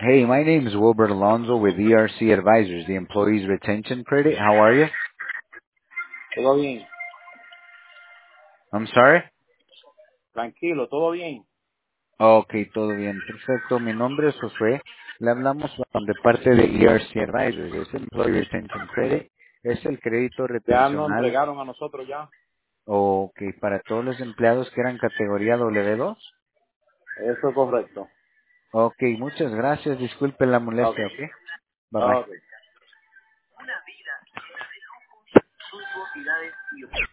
Hey, my name is Wilbert Alonso with ERC Advisors, the Employees Retention Credit. How are you? Todo bien, I'm sorry? tranquilo, todo bien. Okay, todo bien. Perfecto. Mi nombre es Josué. Le hablamos de parte de ERC Advisors. Es el Employee Retention Credit. Es el crédito Ya nos retencional. entregaron a nosotros ya. Okay, para todos los empleados que eran categoría W2. Eso es correcto. Okay, muchas gracias. Disculpe la Ok, molestia, ¿ok? Bye bye. ok.